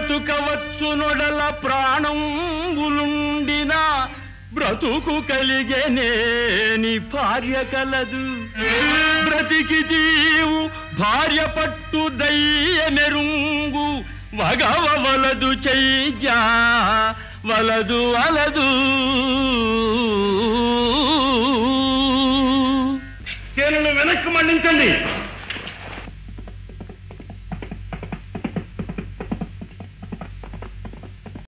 బ్రతుకవచ్చు నొడల ప్రాణంబులుండిన బ్రతుకు కలిగేనేని భార్య కలదు. బ్రతికి జీవు భార్య పట్టు దయ్య మెరుంగు వగవ వలదు చెయ్యా వలదు వలదు. చేనులు వెనక్కు మళ్లించండి.